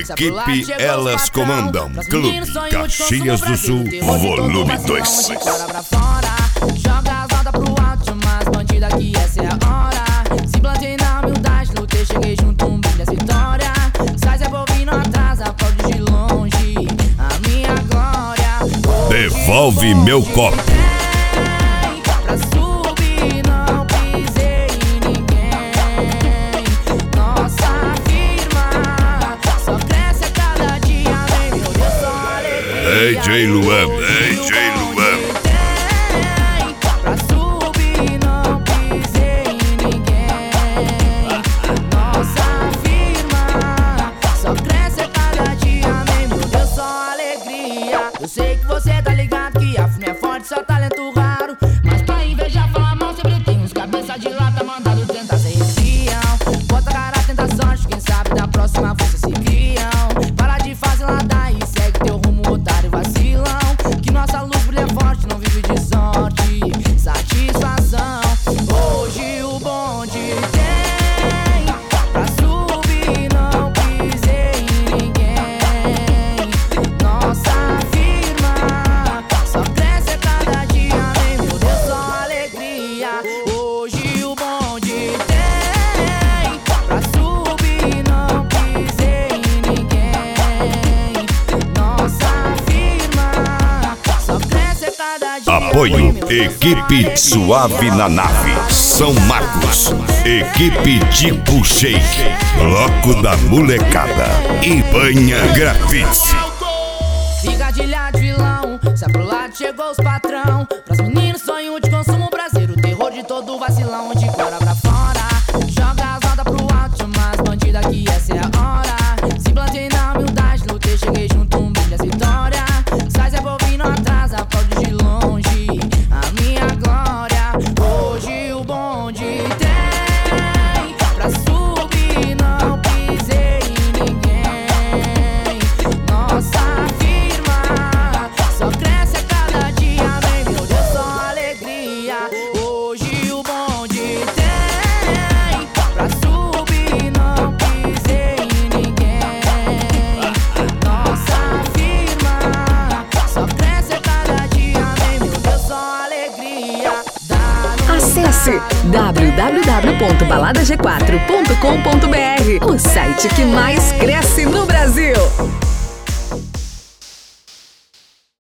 Equipe Elas Comandam, Clube Caxias do Sul, volume 2. Joga as notas pro alto, chama as bandidas que essa é a hora. Se plantei na humildade, lutei, cheguei junto, um brilho essa vitória. Sai Zé Bovino atrás, aplaude de longe a minha glória. Devolve meu copo. Pra subir não pisei em ninguém. Nossa firma só cresce a cada dia, vem meu Deus, só alegria. DJ Luan, DJ Luan. Pra subir não pisei em ninguém. Nossa firma só cresce a cada dia, vem meu Deus, só alegria. Eu sei que você tá ligado que a firma é forte, só talento raro. Mas pra invejar, falar mal, sempre tem uns cabeça de lata mandado tentar ser espião. Bota a cara, tenta sorte, quem sabe da próxima força se criam. Para de fazer nada e segue teu rumo, otário vacilão. Que nossa luz brilha forte, não vive de sorte, satisfação. Hoje o bonde tem pra subir, não pisei em ninguém. Nossa firma só cresce a cada dia, vem meu Deus, só alegria. Hoje o bonde tem pra subir, não pisei em ninguém. Nossa firma só cresce a cada dia. Apoio Equipe Suave na Nave, São Marcos. Equipe Tipo Shake, Bloco da Molecada e Banha Grafite. Figadilha de vilão, se é pro lado chegou os patrão. Pras meninas sonho de consumo brasileiro, o terror de todo vacilão. De fora pra fora, joga as notas pro alto, chama as bandidas que essa é a hora. Se plantei na humildade, lutei, cheguei junto, um brilho essa vitória. Sai Zé Bovino atrás, aplaude de longe a minha glória. Hoje o bonde tem pra subir, não pisei em ninguém. Nossa firma só cresce a cada dia, vem meu Deus, só alegria. Hoje o bonde tem pra subir, não pisei em ninguém. Nossa firma só cresce a cada dia, vem meu Deus, só alegria. Acesse www.baladag4.com.br, o site que mais cresce no Brasil.